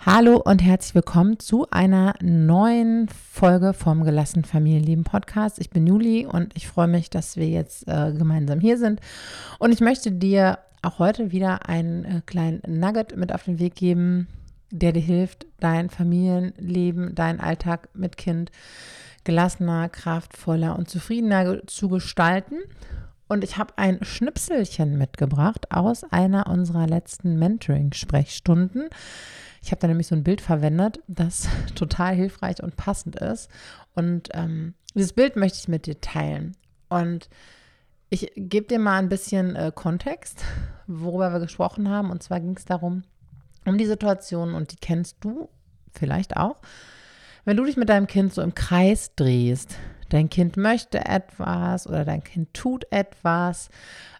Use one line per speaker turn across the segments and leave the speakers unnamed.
Hallo und herzlich willkommen zu einer neuen Folge vom Gelassen Familienleben Podcast. Ich bin Juli und ich freue mich, dass wir jetzt gemeinsam hier sind. Und ich möchte dir auch heute wieder einen kleinen Nugget mit auf den Weg geben, der dir hilft, dein Familienleben, deinen Alltag mit Kind gelassener, kraftvoller und zufriedener zu gestalten. Und ich habe ein Schnipselchen mitgebracht aus einer unserer letzten Mentoring-Sprechstunden. Ich habe da nämlich so ein Bild verwendet, das total hilfreich und passend ist. Und dieses Bild möchte ich mit dir teilen. Und ich gebe dir mal ein bisschen Kontext, worüber wir gesprochen haben. Und zwar ging es darum, um die Situation, und die kennst du vielleicht auch, wenn du dich mit deinem Kind so im Kreis drehst. Dein Kind möchte etwas oder dein Kind tut etwas,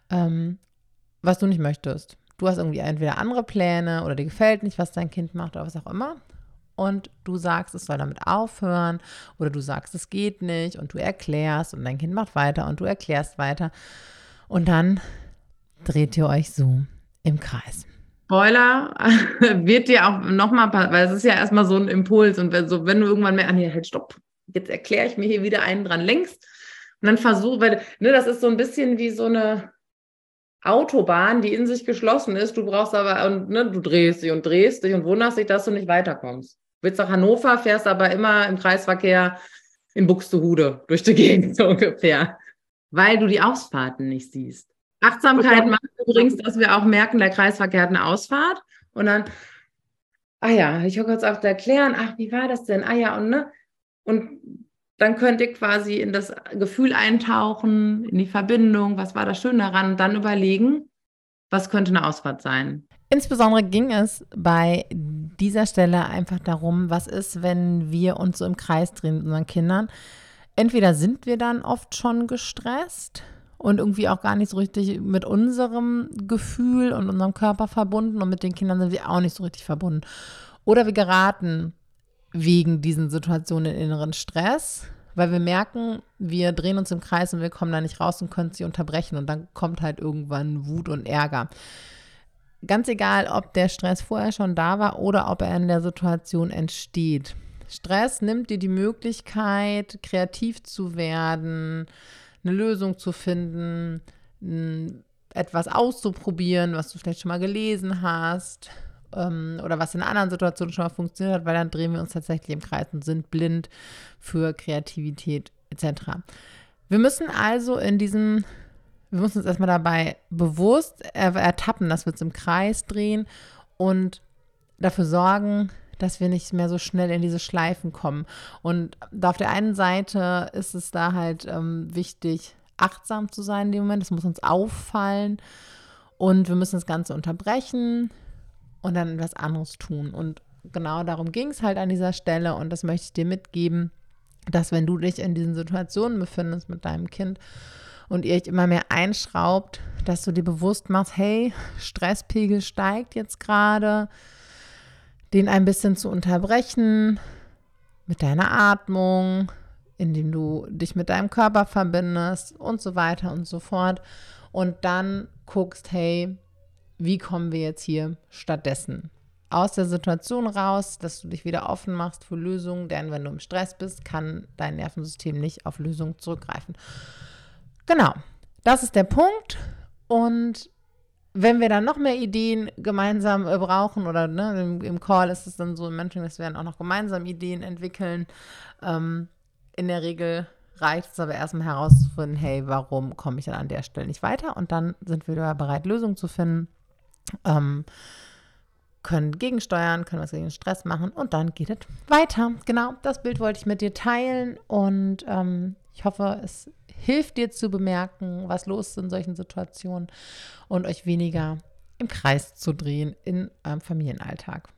was du nicht möchtest. Du hast irgendwie entweder andere Pläne oder dir gefällt nicht, was dein Kind macht oder was auch immer. Und du sagst, es soll damit aufhören oder du sagst, es geht nicht und du erklärst und dein Kind macht weiter und du erklärst weiter. Und dann dreht ihr euch so im Kreis.
Spoiler wird dir auch nochmal, weil es ist ja erstmal so ein Impuls und wenn du irgendwann merkst, nee, halt stopp, jetzt erkläre ich mir hier wieder einen dran längst und dann weil das ist so ein bisschen wie so eine Autobahn, die in sich geschlossen ist, du brauchst aber, du drehst dich und wunderst dich, dass du nicht weiterkommst. Du willst nach Hannover, fährst aber immer im Kreisverkehr in Buxtehude durch die Gegend so ungefähr, weil du die Ausfahrten nicht siehst. Achtsamkeit macht übrigens, dass wir auch merken, der Kreisverkehr hat eine Ausfahrt und dann, ich höre kurz auf zu erklären, wie war das denn? Und dann könnt ihr quasi in das Gefühl eintauchen, in die Verbindung, was war das Schöne daran, und dann überlegen, was könnte eine Ausfahrt sein.
Insbesondere ging es bei dieser Stelle einfach darum, was ist, wenn wir uns so im Kreis drehen mit unseren Kindern. Entweder sind wir dann oft schon gestresst und irgendwie auch gar nicht so richtig mit unserem Gefühl und unserem Körper verbunden und mit den Kindern sind wir auch nicht so richtig verbunden. Oder wir geraten wegen diesen Situationen in inneren Stress, weil wir merken, wir drehen uns im Kreis und wir kommen da nicht raus und können sie unterbrechen und dann kommt halt irgendwann Wut und Ärger. Ganz egal, ob der Stress vorher schon da war oder ob er in der Situation entsteht. Stress nimmt dir die Möglichkeit, kreativ zu werden, eine Lösung zu finden, etwas auszuprobieren, was du vielleicht schon mal gelesen hast oder was in anderen Situationen schon mal funktioniert hat, weil dann drehen wir uns tatsächlich im Kreis und sind blind für Kreativität etc. Wir müssen also wir müssen uns erstmal dabei bewusst ertappen, dass wir uns im Kreis drehen und dafür sorgen, dass wir nicht mehr so schnell in diese Schleifen kommen. Und da auf der einen Seite ist es da halt wichtig, achtsam zu sein in dem Moment. Das muss uns auffallen und wir müssen das Ganze unterbrechen und dann etwas anderes tun. Und genau darum ging es halt an dieser Stelle und das möchte ich dir mitgeben, dass wenn du dich in diesen Situationen befindest mit deinem Kind und ihr euch immer mehr einschraubt, dass du dir bewusst machst, hey, Stresspegel steigt jetzt gerade, den ein bisschen zu unterbrechen mit deiner Atmung, indem du dich mit deinem Körper verbindest und so weiter und so fort. Und dann guckst, hey, wie kommen wir jetzt hier stattdessen aus der Situation raus, dass du dich wieder offen machst für Lösungen, denn wenn du im Stress bist, kann dein Nervensystem nicht auf Lösungen zurückgreifen. Genau, das ist der Punkt. Und wenn wir dann noch mehr Ideen gemeinsam brauchen oder im Call ist es dann so im Mentoring, dass wir dann auch noch gemeinsam Ideen entwickeln. In der Regel reicht es aber erstmal herauszufinden, hey, warum komme ich dann an der Stelle nicht weiter? Und dann sind wir wieder bereit, Lösungen zu finden, können gegensteuern, können was gegen den Stress machen und dann geht es weiter. Genau, das Bild wollte ich mit dir teilen und ich hoffe, es hilft dir zu bemerken, was los ist in solchen Situationen und euch weniger im Kreis zu drehen in eurem Familienalltag.